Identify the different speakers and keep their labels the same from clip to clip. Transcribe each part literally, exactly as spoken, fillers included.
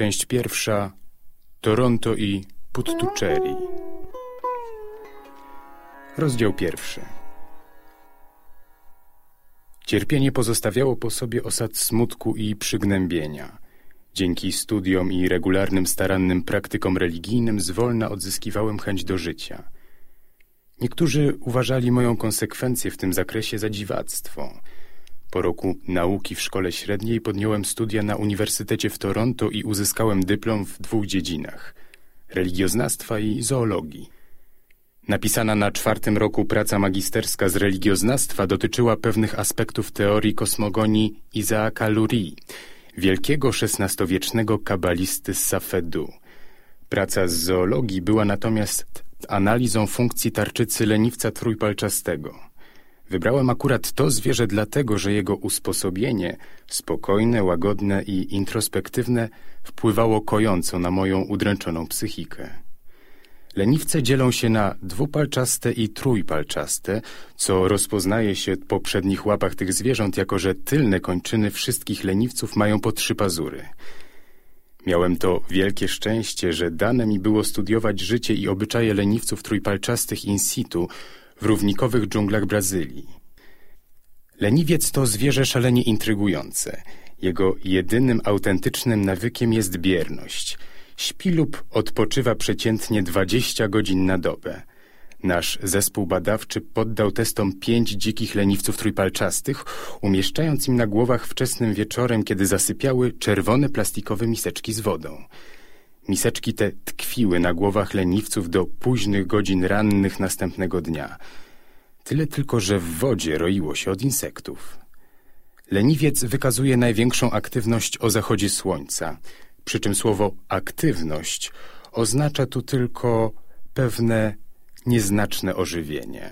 Speaker 1: Część pierwsza. Toronto i Puttucherry. Rozdział pierwszy. Cierpienie pozostawiało po sobie osad smutku i przygnębienia. Dzięki studiom i regularnym, starannym praktykom religijnym zwolna odzyskiwałem chęć do życia. Niektórzy uważali moją konsekwencję w tym zakresie za dziwactwo. Po roku nauki w szkole średniej podjąłem studia na Uniwersytecie w Toronto i uzyskałem dyplom w dwóch dziedzinach – religioznawstwa i zoologii. Napisana na czwartym roku praca magisterska z religioznawstwa dotyczyła pewnych aspektów teorii kosmogonii Izaaka Lurii, wielkiego szesnastowiecznego kabalisty z Safedu. Praca z zoologii była natomiast analizą funkcji tarczycy leniwca trójpalczastego. Wybrałem akurat to zwierzę dlatego, że jego usposobienie, spokojne, łagodne i introspektywne, wpływało kojąco na moją udręczoną psychikę. Leniwce dzielą się na dwupalczaste i trójpalczaste, co rozpoznaje się po przednich łapach tych zwierząt, jako że tylne kończyny wszystkich leniwców mają po trzy pazury. Miałem to wielkie szczęście, że dane mi było studiować życie i obyczaje leniwców trójpalczastych in situ w równikowych dżunglach Brazylii. Leniwiec to zwierzę szalenie intrygujące. Jego jedynym autentycznym nawykiem jest bierność. Śpi lub odpoczywa przeciętnie dwadzieścia godzin na dobę. Nasz zespół badawczy poddał testom pięć dzikich leniwców trójpalczastych, umieszczając im na głowach wczesnym wieczorem, kiedy zasypiały, czerwone plastikowe miseczki z wodą. Miseczki te tkwiły na głowach leniwców do późnych godzin rannych następnego dnia. Tyle tylko, że w wodzie roiło się od insektów. Leniwiec wykazuje największą aktywność o zachodzie słońca, przy czym słowo aktywność oznacza tu tylko pewne nieznaczne ożywienie.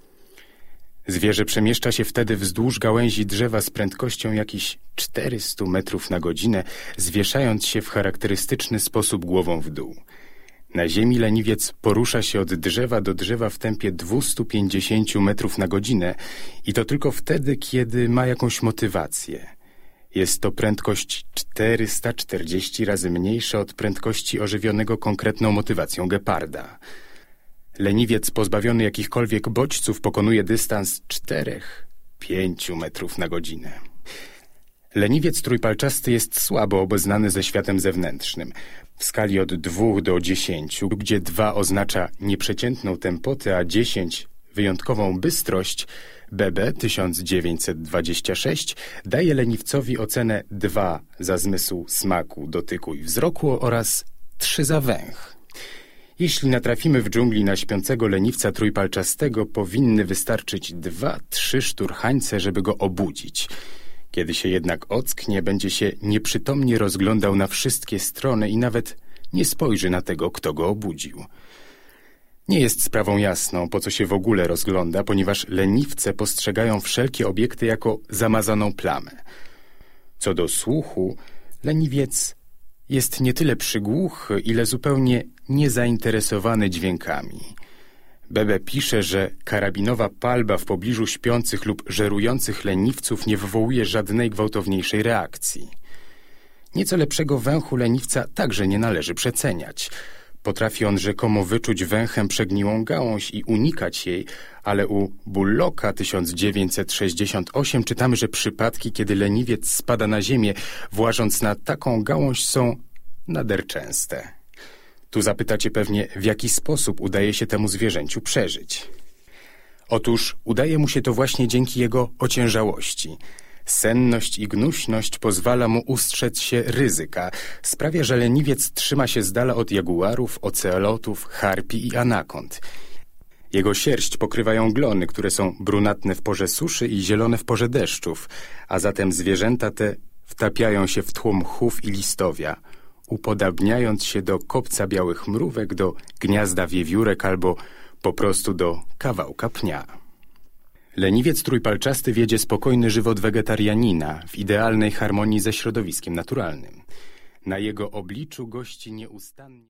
Speaker 1: Zwierzę przemieszcza się wtedy wzdłuż gałęzi drzewa z prędkością jakichś czterystu metrów na godzinę, zwieszając się w charakterystyczny sposób głową w dół. Na ziemi leniwiec porusza się od drzewa do drzewa w tempie dwustu pięćdziesięciu metrów na godzinę i to tylko wtedy, kiedy ma jakąś motywację. Jest to prędkość czterysta czterdzieści razy mniejsza od prędkości ożywionego konkretną motywacją geparda. Leniwiec pozbawiony jakichkolwiek bodźców pokonuje dystans czterech pięciu metrów na godzinę. Leniwiec trójpalczasty jest słabo obeznany ze światem zewnętrznym. W skali od dwóch do dziesięciu, gdzie dwa oznacza nieprzeciętną tempotę, a dziesięć wyjątkową bystrość, B B tysiąc dziewięćset dwadzieścia sześć daje leniwcowi ocenę dwa za zmysł smaku, dotyku i wzroku oraz trzy za węch. Jeśli natrafimy w dżungli na śpiącego leniwca trójpalczastego, powinny wystarczyć dwa, trzy szturchańce, żeby go obudzić. Kiedy się jednak ocknie, będzie się nieprzytomnie rozglądał na wszystkie strony i nawet nie spojrzy na tego, kto go obudził. Nie jest sprawą jasną, po co się w ogóle rozgląda, ponieważ leniwce postrzegają wszelkie obiekty jako zamazaną plamę. Co do słuchu, leniwiec jest nie tyle przygłuchy, ile zupełnie niezainteresowany dźwiękami. Bebe pisze, że karabinowa palba w pobliżu śpiących lub żerujących leniwców nie wywołuje żadnej gwałtowniejszej reakcji. Nieco lepszego węchu leniwca także nie należy przeceniać. Potrafi on rzekomo wyczuć węchem przegniłą gałąź i unikać jej, ale u Bullocka tysiąc dziewięćset sześćdziesiąt osiem czytamy, że przypadki, kiedy leniwiec spada na ziemię, włażąc na taką gałąź, są nader częste. Tu zapytacie pewnie, w jaki sposób udaje się temu zwierzęciu przeżyć. Otóż udaje mu się to właśnie dzięki jego ociężałości. Senność i gnuśność pozwala mu ustrzec się ryzyka. Sprawia, że leniwiec trzyma się z dala od jaguarów, ocelotów, harpi i anakond. Jego sierść pokrywają glony, które są brunatne w porze suszy i zielone w porze deszczów, a zatem zwierzęta te wtapiają się w tłum mchów i listowia, upodabniając się do kopca białych mrówek, do gniazda wiewiórek albo po prostu do kawałka pnia. Leniwiec trójpalczasty wiedzie spokojny żywot wegetarianina w idealnej harmonii ze środowiskiem naturalnym. Na jego obliczu gości nieustannie